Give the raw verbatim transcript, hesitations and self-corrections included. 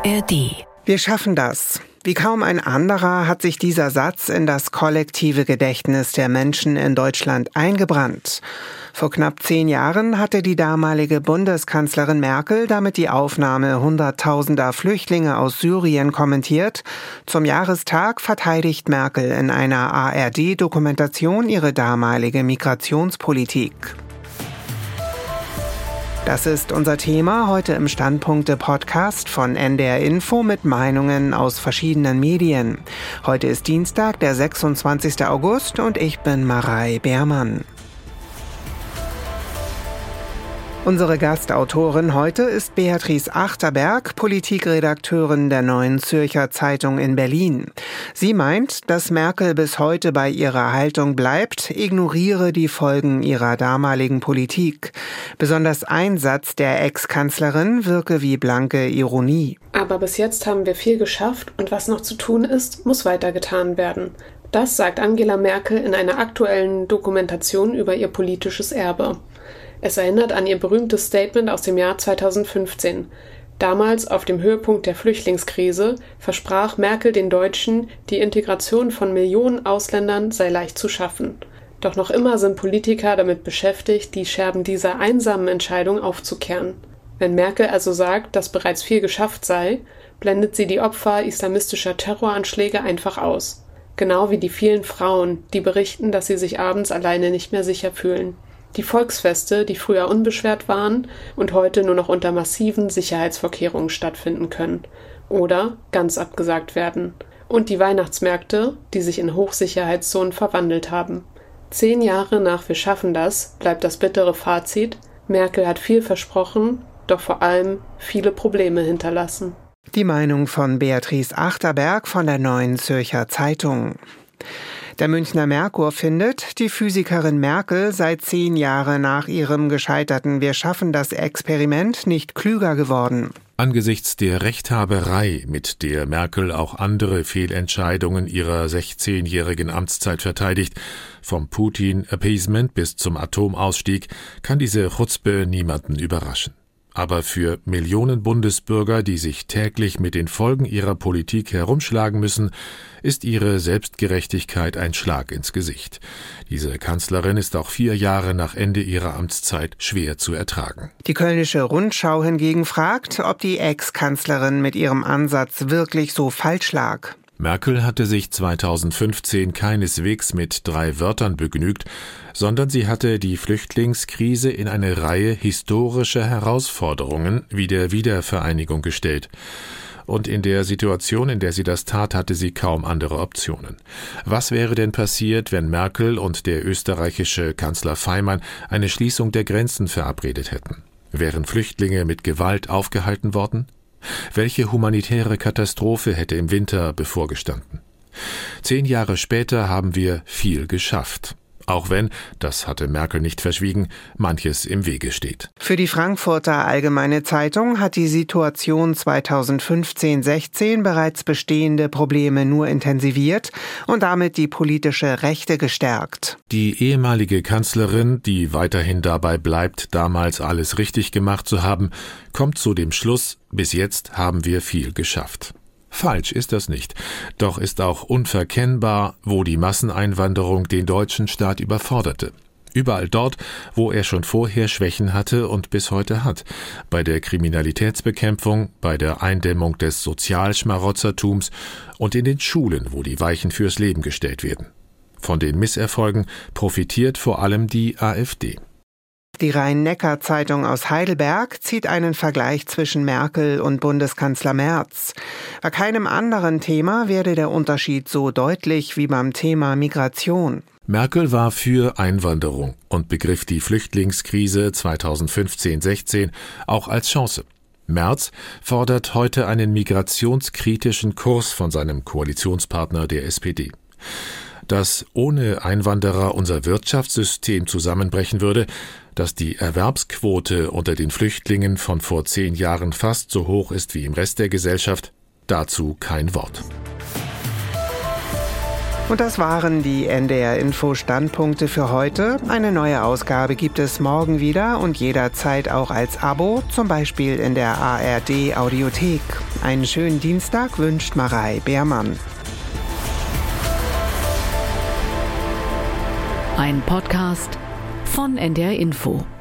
R D. Wir schaffen das. Wie kaum ein anderer hat sich dieser Satz in das kollektive Gedächtnis der Menschen in Deutschland eingebrannt. Vor knapp zehn Jahren hatte die damalige Bundeskanzlerin Merkel damit die Aufnahme hunderttausender Flüchtlinge aus Syrien kommentiert. Zum Jahrestag verteidigt Merkel in einer A R D-Dokumentation ihre damalige Migrationspolitik. Das ist unser Thema heute im Standpunkte-Podcast von N D R Info mit Meinungen aus verschiedenen Medien. Heute ist Dienstag, der sechsundzwanzigster August und ich bin Marei Beermann. Unsere Gastautorin heute ist Beatrice Achterberg, Politikredakteurin der Neuen Zürcher Zeitung in Berlin. Sie meint, dass Merkel bis heute bei ihrer Haltung bleibt, ignoriere die Folgen ihrer damaligen Politik. Besonders ein Satz der Ex-Kanzlerin wirke wie blanke Ironie. Aber bis jetzt haben wir viel geschafft und was noch zu tun ist, muss weitergetan werden. Das sagt Angela Merkel in einer aktuellen Dokumentation über ihr politisches Erbe. Es erinnert an ihr berühmtes Statement aus dem Jahr zweitausendfünfzehn. Damals, auf dem Höhepunkt der Flüchtlingskrise, versprach Merkel den Deutschen, die Integration von Millionen Ausländern sei leicht zu schaffen. Doch noch immer sind Politiker damit beschäftigt, die Scherben dieser einsamen Entscheidung aufzukehren. Wenn Merkel also sagt, dass bereits viel geschafft sei, blendet sie die Opfer islamistischer Terroranschläge einfach aus. Genau wie die vielen Frauen, die berichten, dass sie sich abends alleine nicht mehr sicher fühlen. Die Volksfeste, die früher unbeschwert waren und heute nur noch unter massiven Sicherheitsvorkehrungen stattfinden können oder ganz abgesagt werden. Und die Weihnachtsmärkte, die sich in Hochsicherheitszonen verwandelt haben. Zehn Jahre nach Wir schaffen das bleibt das bittere Fazit: Merkel hat viel versprochen, doch vor allem viele Probleme hinterlassen. Die Meinung von Beatrice Achterberg von der Neuen Zürcher Zeitung. Der Münchner Merkur findet, die Physikerin Merkel sei zehn Jahre nach ihrem gescheiterten Wir schaffen das Experiment nicht klüger geworden. Angesichts der Rechthaberei, mit der Merkel auch andere Fehlentscheidungen ihrer sechzehnjährigen Amtszeit verteidigt, vom Putin-Appeasement bis zum Atomausstieg, kann diese Chutzpe niemanden überraschen. Aber für Millionen Bundesbürger, die sich täglich mit den Folgen ihrer Politik herumschlagen müssen, ist ihre Selbstgerechtigkeit ein Schlag ins Gesicht. Diese Kanzlerin ist auch vier Jahre nach Ende ihrer Amtszeit schwer zu ertragen. Die Kölnische Rundschau hingegen fragt, ob die Ex-Kanzlerin mit ihrem Ansatz wirklich so falsch lag. Merkel hatte sich zweitausendfünfzehn keineswegs mit drei Wörtern begnügt, sondern sie hatte die Flüchtlingskrise in eine Reihe historischer Herausforderungen wie der Wiedervereinigung gestellt. Und in der Situation, in der sie das tat, hatte sie kaum andere Optionen. Was wäre denn passiert, wenn Merkel und der österreichische Kanzler Faymann eine Schließung der Grenzen verabredet hätten? Wären Flüchtlinge mit Gewalt aufgehalten worden? Welche humanitäre Katastrophe hätte im Winter bevorgestanden? Zehn Jahre später haben wir viel geschafft. Auch wenn, das hatte Merkel nicht verschwiegen, manches im Wege steht. Für die Frankfurter Allgemeine Zeitung hat die Situation zweitausendfünfzehn sechzehn bereits bestehende Probleme nur intensiviert und damit die politische Rechte gestärkt. Die ehemalige Kanzlerin, die weiterhin dabei bleibt, damals alles richtig gemacht zu haben, kommt zu dem Schluss, bis jetzt haben wir viel geschafft. Falsch ist das nicht, doch ist auch unverkennbar, wo die Masseneinwanderung den deutschen Staat überforderte. Überall dort, wo er schon vorher Schwächen hatte und bis heute hat. Bei der Kriminalitätsbekämpfung, bei der Eindämmung des Sozialschmarotzertums und in den Schulen, wo die Weichen fürs Leben gestellt werden. Von den Misserfolgen profitiert vor allem die AfD. Die Rhein-Neckar-Zeitung aus Heidelberg zieht einen Vergleich zwischen Merkel und Bundeskanzler Merz. Bei keinem anderen Thema werde der Unterschied so deutlich wie beim Thema Migration. Merkel war für Einwanderung und begriff die Flüchtlingskrise zweitausendfünfzehn sechzehn auch als Chance. Merz fordert heute einen migrationskritischen Kurs von seinem Koalitionspartner der S P D. Dass ohne Einwanderer unser Wirtschaftssystem zusammenbrechen würde, dass die Erwerbsquote unter den Flüchtlingen von vor zehn Jahren fast so hoch ist wie im Rest der Gesellschaft, dazu kein Wort. Und das waren die N D R-Info-Standpunkte für heute. Eine neue Ausgabe gibt es morgen wieder und jederzeit auch als Abo, zum Beispiel in der A R D-Audiothek. Einen schönen Dienstag wünscht Marei Beermann. Ein Podcast von N D R Info.